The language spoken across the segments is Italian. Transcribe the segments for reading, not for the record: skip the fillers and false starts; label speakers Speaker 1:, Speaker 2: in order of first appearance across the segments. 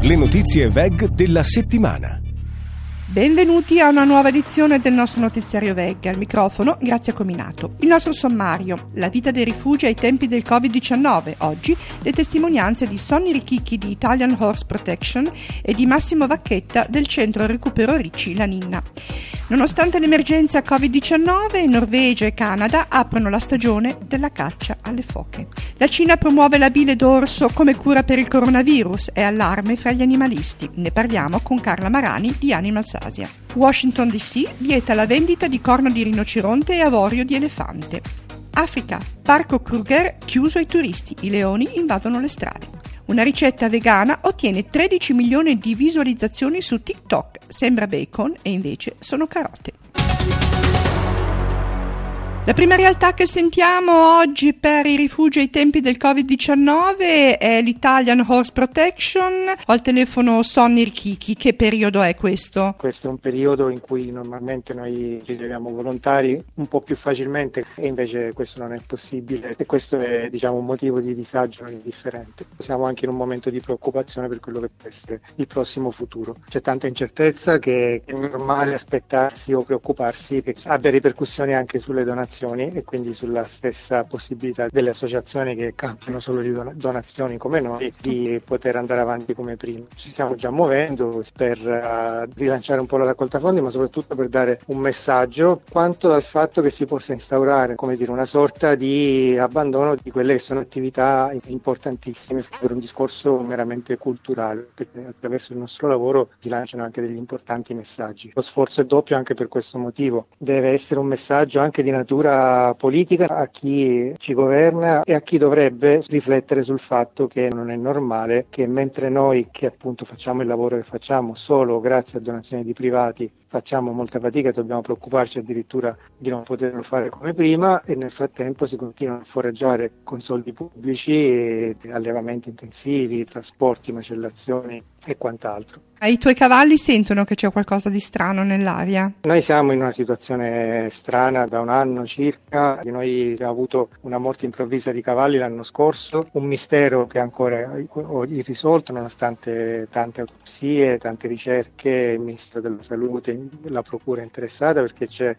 Speaker 1: Le notizie VEG della settimana.
Speaker 2: Benvenuti a una nuova edizione del nostro notiziario VEG. Al microfono Grazia Cominato. Il nostro sommario: la vita dei rifugi ai tempi del Covid-19. Oggi le testimonianze di Sonny Richichi di Italian Horse Protection e di Massimo Vacchetta del centro recupero Ricci La Ninna. Nonostante l'emergenza Covid-19, Norvegia e Canada aprono la stagione della caccia alle foche. La Cina promuove la bile d'orso come cura per il coronavirus e allarme fra gli animalisti. Ne parliamo con Carla Marani di Animals Asia. Washington DC vieta la vendita di corna di rinoceronte e avorio di elefante. Africa, parco Kruger chiuso ai turisti, i leoni invadono le strade. Una ricetta vegana ottiene 13 milioni di visualizzazioni su TikTok. Sembra bacon e invece sono carote. La prima realtà che sentiamo oggi per i rifugi ai tempi del Covid-19 è l'Italian Horse Protection. Ho al telefono Sonny Richichi. Che periodo è questo?
Speaker 3: Questo è un periodo in cui normalmente noi rileviamo volontari un po' più facilmente e invece questo non è possibile e questo è un motivo di disagio non indifferente. Siamo anche in un momento di preoccupazione per quello che può essere il prossimo futuro. C'è tanta incertezza che è normale aspettarsi o preoccuparsi che abbia ripercussioni anche sulle donazioni e quindi sulla stessa possibilità delle associazioni che campiano solo di donazioni come noi di poter andare avanti come prima. Ci stiamo già muovendo per rilanciare un po' la raccolta fondi, ma soprattutto per dare un messaggio quanto dal fatto che si possa instaurare, una sorta di abbandono di quelle che sono attività importantissime per un discorso meramente culturale, perché attraverso il nostro lavoro si lanciano anche degli importanti messaggi. Lo sforzo è doppio anche per questo motivo. Deve essere un messaggio anche di natura politica a chi ci governa e a chi dovrebbe riflettere sul fatto che non è normale che mentre noi che appunto facciamo il lavoro che facciamo solo grazie a donazioni di privati facciamo molta fatica e dobbiamo preoccuparci addirittura di non poterlo fare come prima e nel frattempo si continuano a foraggiare con soldi pubblici e allevamenti intensivi, trasporti, macellazioni e quant'altro.
Speaker 2: I tuoi cavalli sentono che c'è qualcosa di strano nell'aria?
Speaker 3: Noi siamo in una situazione strana da un anno circa. Noi abbiamo avuto una morte improvvisa di cavalli l'anno scorso, un mistero che ancora è irrisolto nonostante tante autopsie, tante ricerche, il Ministro della Salute, la Procura è interessata perché c'è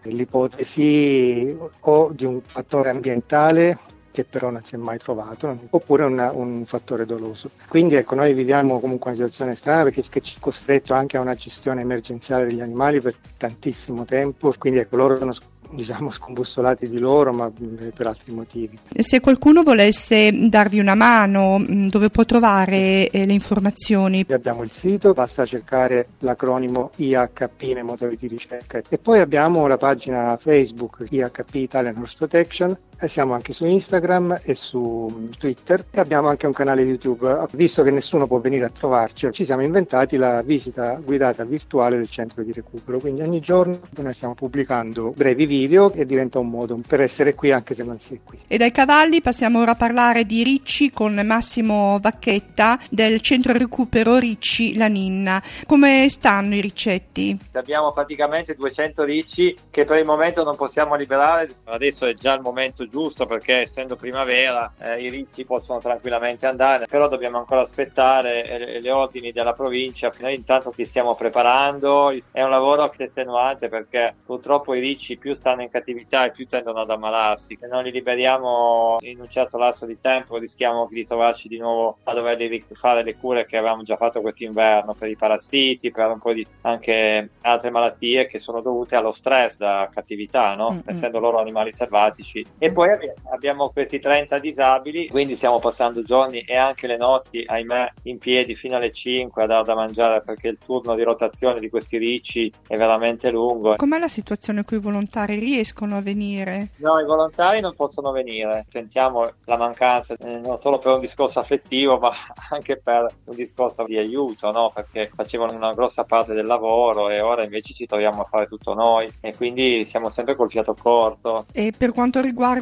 Speaker 3: l'ipotesi o di un fattore ambientale che però non si è mai trovato, oppure un fattore doloso. Quindi noi viviamo comunque una situazione strana perché ci è costretto anche a una gestione emergenziale degli animali per tantissimo tempo, quindi loro sono scombussolati di loro, ma per altri motivi.
Speaker 2: Se qualcuno volesse darvi una mano, dove può trovare le informazioni?
Speaker 3: Abbiamo il sito, basta cercare l'acronimo IHP nei motori di ricerca e poi abbiamo la pagina Facebook IHP Italian Horse Protection e siamo anche su Instagram e su Twitter e abbiamo anche un canale YouTube. Visto che nessuno può venire a trovarci, ci siamo inventati la visita guidata virtuale del centro di recupero, quindi ogni giorno noi stiamo pubblicando brevi video e diventa un modo per essere qui anche se non si è qui.
Speaker 2: E dai cavalli passiamo ora a parlare di Ricci con Massimo Vacchetta del centro recupero Ricci La Ninna. Come stanno i riccetti?
Speaker 4: Abbiamo praticamente 200 ricci che per il momento non possiamo liberare. Adesso è già il momento giusto perché essendo primavera i ricci possono tranquillamente andare, però dobbiamo ancora aspettare le ordini della provincia. Noi intanto ci stiamo preparando, è un lavoro che è estenuante perché purtroppo i ricci più stanno in cattività e più tendono ad ammalarsi. Se non li liberiamo in un certo lasso di tempo rischiamo di trovarci di nuovo a doverli fare le cure che avevamo già fatto quest'inverno per i parassiti, per un po' di anche altre malattie che sono dovute allo stress da cattività, essendo loro animali selvatici. E poi abbiamo questi 30 disabili, quindi stiamo passando giorni e anche le notti, ahimè, in piedi fino alle 5 a dar da mangiare perché il turno di rotazione di questi ricci è veramente lungo.
Speaker 2: Com'è la situazione con i volontari? Riescono a venire?
Speaker 4: No, i volontari non possono venire. Sentiamo la mancanza non solo per un discorso affettivo ma anche per un discorso di aiuto, perché facevano una grossa parte del lavoro e ora invece ci troviamo a fare tutto noi e quindi siamo sempre col fiato corto.
Speaker 2: E per quanto riguarda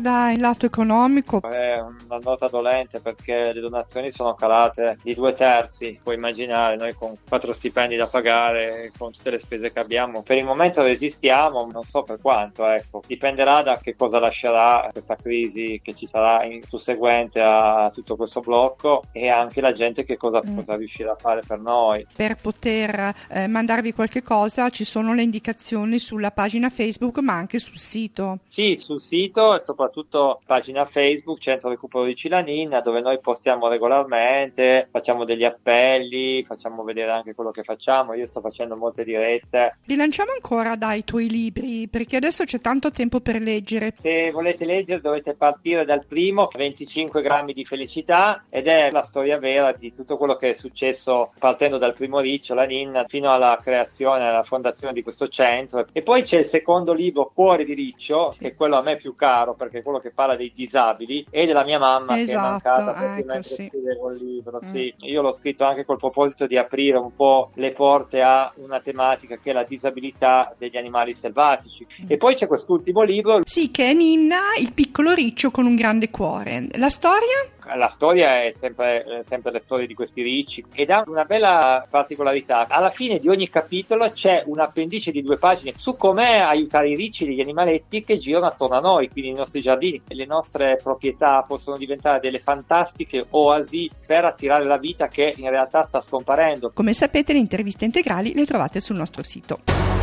Speaker 2: riguarda il lato economico?
Speaker 4: È una nota dolente perché le donazioni sono calate di 2/3. Puoi immaginare, noi con 4 stipendi da pagare, con tutte le spese che abbiamo, per il momento resistiamo, non so per quanto, ecco. Dipenderà da che cosa lascerà questa crisi che ci sarà in susseguente a tutto questo blocco, e anche la gente che cosa riuscirà a fare per noi.
Speaker 2: Per poter mandarvi qualche cosa ci sono le indicazioni sulla pagina Facebook, ma anche sul sito.
Speaker 4: Sì, sul sito e soprattutto pagina Facebook Centro Recupero di Cilanin, dove noi postiamo regolarmente, facciamo degli appelli, facciamo vedere anche quello che facciamo. Io sto facendo molte dirette.
Speaker 2: Rilanciamo ancora dai tuoi libri, perché adesso c'è tanto tempo per leggere.
Speaker 4: Se volete leggere dovete partire dal primo, 25 grammi di felicità, ed è la storia vera di tutto quello che è successo partendo dal primo Riccio, la Ninna, fino alla creazione, alla fondazione di questo centro. E poi c'è il secondo libro, Cuore di Riccio, che è quello a me più caro, perché è quello che parla dei disabili e della mia mamma, che è mancata perché mentre scrivevo il libro. Sì, io l'ho scritto anche col proposito di aprire un po' le porte a una tematica che è la disabilità degli animali selvatici. E poi c'è quest'ultimo libro.
Speaker 2: Sì, che è Ninna, il piccolo riccio con un grande cuore. La storia?
Speaker 4: La storia è sempre le storie di questi ricci, ed ha una bella particolarità. Alla fine di ogni capitolo c'è un appendice di 2 pagine su come aiutare i ricci degli animaletti che girano attorno a noi, quindi i nostri giardini. Le nostre proprietà possono diventare delle fantastiche oasi per attirare la vita che in realtà sta scomparendo.
Speaker 2: Come sapete, le interviste integrali le trovate sul nostro sito.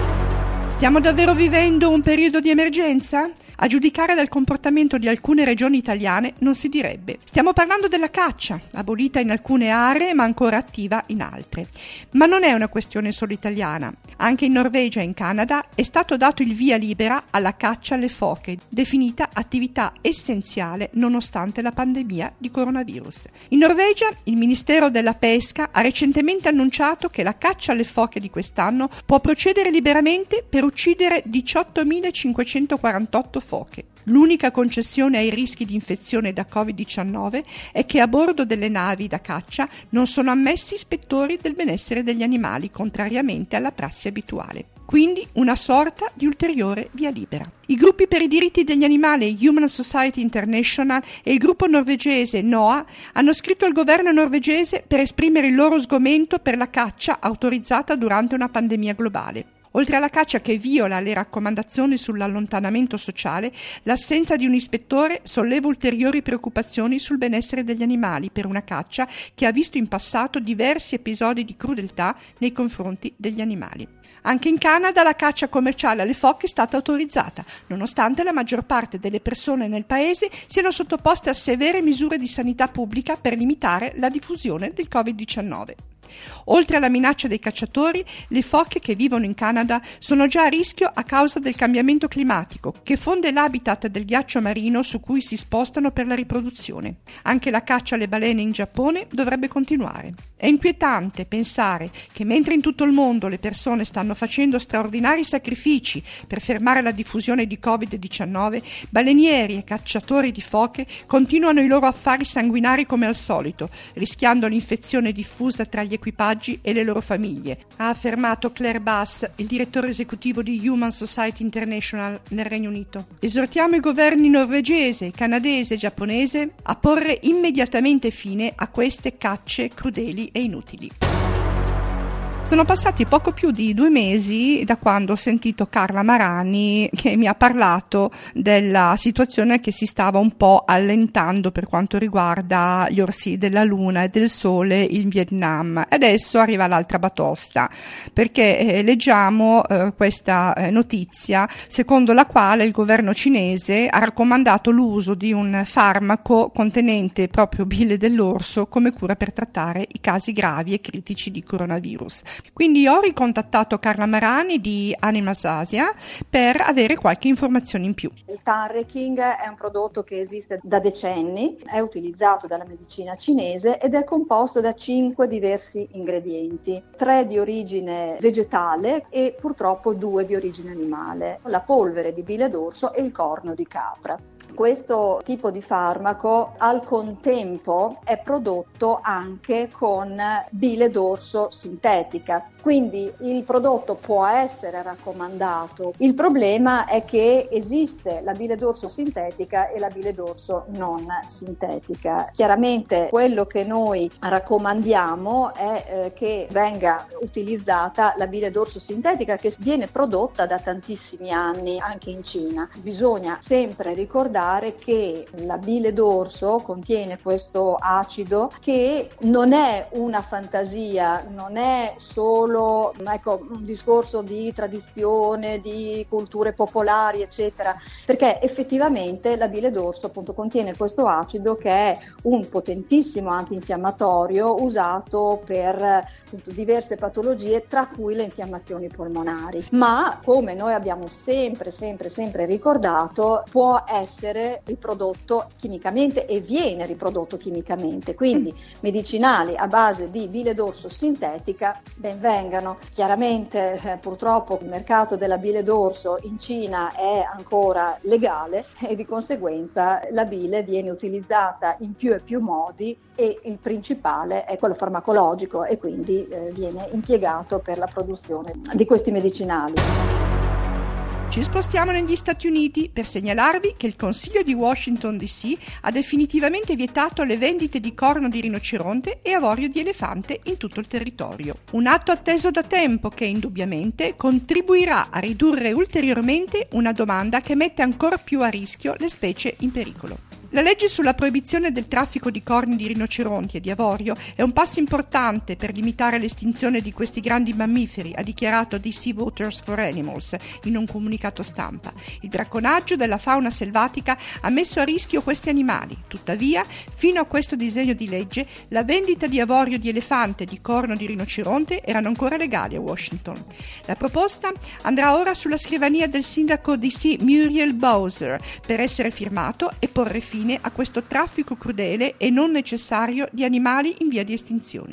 Speaker 2: Stiamo davvero vivendo un periodo di emergenza? A giudicare dal comportamento di alcune regioni italiane non si direbbe. Stiamo parlando della caccia, abolita in alcune aree ma ancora attiva in altre. Ma non è una questione solo italiana. Anche in Norvegia e in Canada è stato dato il via libera alla caccia alle foche, definita attività essenziale nonostante la pandemia di coronavirus. In Norvegia il Ministero della Pesca ha recentemente annunciato che la caccia alle foche di quest'anno può procedere liberamente per uccidere 18.548 foche. L'unica concessione ai rischi di infezione da Covid-19 è che a bordo delle navi da caccia non sono ammessi ispettori del benessere degli animali, contrariamente alla prassi abituale. Quindi una sorta di ulteriore via libera. I gruppi per i diritti degli animali Human Society International e il gruppo norvegese NOAH hanno scritto al governo norvegese per esprimere il loro sgomento per la caccia autorizzata durante una pandemia globale. Oltre alla caccia che viola le raccomandazioni sull'allontanamento sociale, l'assenza di un ispettore solleva ulteriori preoccupazioni sul benessere degli animali per una caccia che ha visto in passato diversi episodi di crudeltà nei confronti degli animali. Anche in Canada la caccia commerciale alle foche è stata autorizzata, nonostante la maggior parte delle persone nel paese siano sottoposte a severe misure di sanità pubblica per limitare la diffusione del Covid-19. Oltre alla minaccia dei cacciatori, le foche che vivono in Canada sono già a rischio a causa del cambiamento climatico, che fonde l'habitat del ghiaccio marino su cui si spostano per la riproduzione. Anche la caccia alle balene in Giappone dovrebbe continuare. È inquietante pensare che mentre in tutto il mondo le persone stanno facendo straordinari sacrifici per fermare la diffusione di Covid-19, balenieri e cacciatori di foche continuano i loro affari sanguinari come al solito, rischiando l'infezione diffusa tra gli equipaggi e le loro famiglie, ha affermato Claire Bass, il direttore esecutivo di Human Society International nel Regno Unito. Esortiamo i governi norvegese, canadese e giapponese a porre immediatamente fine a queste cacce crudeli e inutili. Sono passati poco più di 2 mesi da quando ho sentito Carla Marani che mi ha parlato della situazione che si stava un po' allentando per quanto riguarda gli orsi della luna e del sole in Vietnam. Adesso arriva l'altra batosta, perché leggiamo questa notizia secondo la quale il governo cinese ha raccomandato l'uso di un farmaco contenente proprio bile dell'orso come cura per trattare i casi gravi e critici di coronavirus. Quindi ho ricontattato Carla Marani di Animals Asia per avere qualche informazione in più.
Speaker 5: Il Tanreking è un prodotto che esiste da decenni, è utilizzato dalla medicina cinese ed è composto da 5 diversi ingredienti, 3 di origine vegetale e purtroppo 2 di origine animale, la polvere di bile d'orso e il corno di capra. Questo tipo di farmaco al contempo è prodotto anche con bile d'orso sintetica, quindi il prodotto può essere raccomandato. Il problema è che esiste la bile d'orso sintetica e la bile d'orso non sintetica. Chiaramente quello che noi raccomandiamo è che venga utilizzata la bile d'orso sintetica, che viene prodotta da tantissimi anni anche in Cina. Bisogna sempre ricordare che la bile d'orso contiene questo acido che non è una fantasia, non è solo un discorso di tradizione, di culture popolari, eccetera, perché effettivamente la bile d'orso appunto contiene questo acido che è un potentissimo antinfiammatorio usato per appunto diverse patologie, tra cui le infiammazioni polmonari. Ma come noi abbiamo sempre ricordato, può essere riprodotto chimicamente e viene riprodotto chimicamente, quindi medicinali a base di bile d'orso sintetica ben vengano. Chiaramente purtroppo il mercato della bile d'orso in Cina è ancora legale e di conseguenza la bile viene utilizzata in più e più modi, e il principale è quello farmacologico e quindi viene impiegato per la produzione di questi medicinali.
Speaker 2: Ci spostiamo negli Stati Uniti per segnalarvi che il Consiglio di Washington DC ha definitivamente vietato le vendite di corno di rinoceronte e avorio di elefante in tutto il territorio. Un atto atteso da tempo che indubbiamente contribuirà a ridurre ulteriormente una domanda che mette ancora più a rischio le specie in pericolo. La legge sulla proibizione del traffico di corni di rinoceronti e di avorio è un passo importante per limitare l'estinzione di questi grandi mammiferi, ha dichiarato DC Voters for Animals in un comunicato stampa. Il bracconaggio della fauna selvatica ha messo a rischio questi animali. Tuttavia, fino a questo disegno di legge, la vendita di avorio di elefante e di corno di rinoceronte erano ancora legali a Washington. La proposta andrà ora sulla scrivania del sindaco DC Muriel Bowser per essere firmato e porre fine a questo traffico crudele e non necessario di animali in via di estinzione.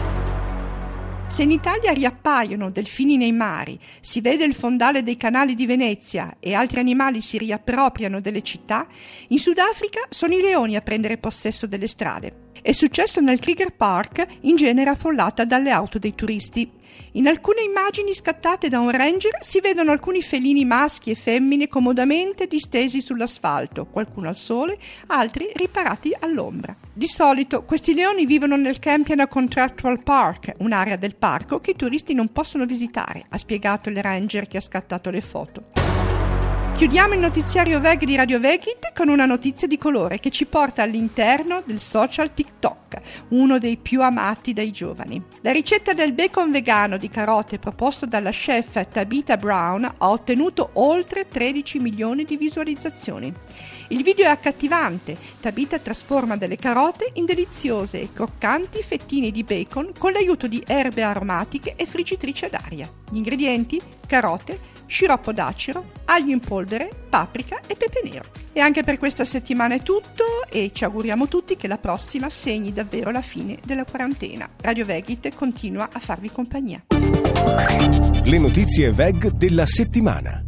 Speaker 2: Se in Italia riappaiono delfini nei mari, si vede il fondale dei canali di Venezia e altri animali si riappropriano delle città, in Sudafrica sono i leoni a prendere possesso delle strade. È successo nel Kruger Park, in genere affollata dalle auto dei turisti. In alcune immagini scattate da un ranger si vedono alcuni felini maschi e femmine comodamente distesi sull'asfalto, qualcuno al sole, altri riparati all'ombra. Di solito questi leoni vivono nel Campiana Contractual Park, un'area del parco che i turisti non possono visitare, ha spiegato il ranger che ha scattato le foto. Chiudiamo il notiziario VEG di Radio Vegit con una notizia di colore che ci porta all'interno del social TikTok, uno dei più amati dai giovani. La ricetta del bacon vegano di carote proposto dalla chef Tabitha Brown ha ottenuto oltre 13 milioni di visualizzazioni. Il video è accattivante. Tabitha trasforma delle carote in deliziose e croccanti fettine di bacon con l'aiuto di erbe aromatiche e friggitrice ad aria. Gli ingredienti: carote, sciroppo d'acero, aglio in polvere, paprika e pepe nero. E anche per questa settimana è tutto e ci auguriamo tutti che la prossima segni davvero la fine della quarantena. Radio Vegit continua a farvi compagnia.
Speaker 1: Le notizie VEG della settimana.